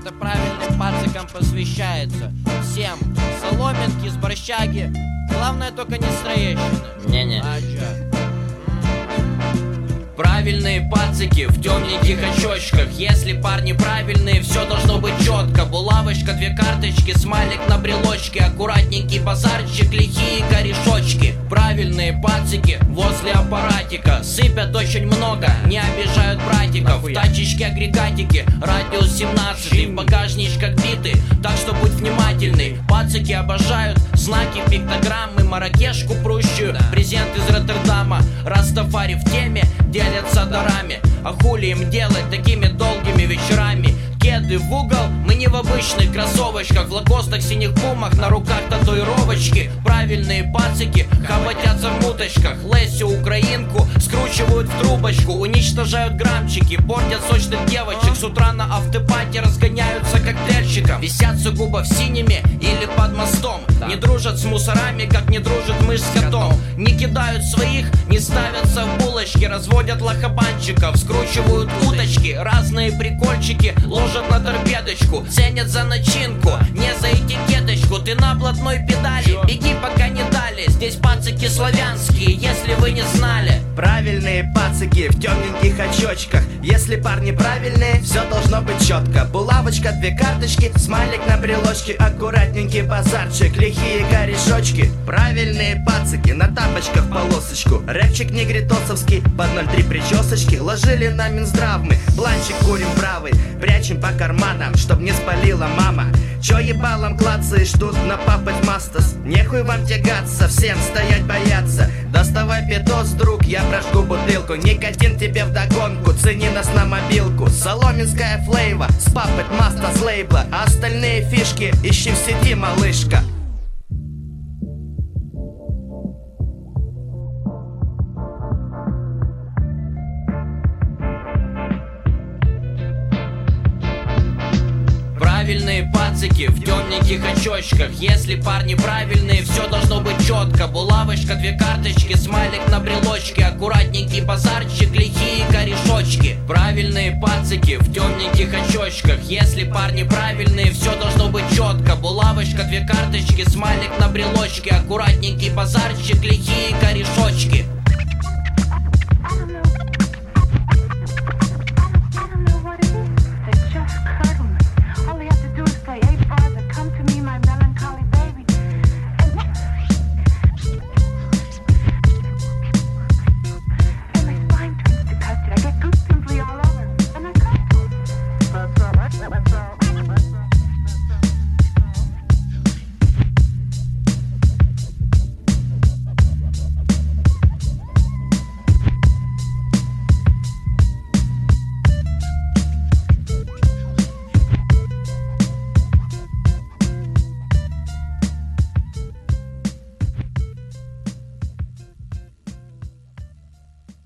Это правильным пацикам посвящается. Всем соломинки с борщаги. Главное только не с Троещины. Не-не. Правильные пацики в темненьких очочках. Если парни правильные, все должно быть четко. Булавочка, 2 карточки, смайлик на брелочке. Аккуратненький базарчик, лихие корешочки. Правильные пацики возле аппаратика. Сыпят очень много, не обижают братиков. В тачечке агрегатики, радиус 17, в багажничках биты. Так что будь внимательный. Пацики обожают знаки, пиктограммы, маракешку прущую, презент из Роттердама. Растафари в теме, делятся дарами. А хули им делать такими долгими вечерами? Кеды в угол, мы не в обычных кроссовочках, в лакостах, синих пумах, на руках татуировочки. Правильные пацики хоботятся в муточках. Лесю украинку скручивают в трубочку, уничтожают граммчики, портят сочных девочек. С утра на автопате разгоняются коктейльщиком. Висят сугубо в синими или под мостом. Не дружат с мусорами, как не дружит мышь с котом. Не кидают своих, не ставятся в булочки, разводят лохобанчиков, скручивают уточки. Разные прикольчики ложат на торпедочку, ценят за начинку, не за этикеточку. Ты на блатной педали, беги пока не дали. Здесь пацики славянские, если вы не знали. Правильные пацики в темненьких очочках. Если парни правильные, все должно быть четко. Булавочка, 2 карточки, смайлик на брелочке. Аккуратненький базарчик, лихие корешочки. Правильные пацики на тапочках полосочку. Рэпчик негритосовский, под 0,3 причесочки. Ложили на Минздравмы, бланчик курим бравый. Прячем по карманам, чтоб не спалила мама. Чё ебалом клацаешь тут на папать мастас? Нехуй вам тягаться, всем стоять бояться. Доставай пидос, друг, я прожгу бутылку. Никотин тебе вдогонку, цени нас на мобилку. Соломенская флейва, с папать маста с лейбла. А остальные фишки ищи в сети, малышка. Правильные пацики в темненьких очочках. Если парни правильные, все должно быть четко. Булавочка, 2 карточки, смайлик на брелочке. Аккуратненький базарчик, лихие корешочки. Правильные пацики в темненьких очочках. Если парни правильные, все должно быть четко. Булавочка, 2 карточки, смайлик на брелочке. Аккуратненький базарчик, лихие корешочки.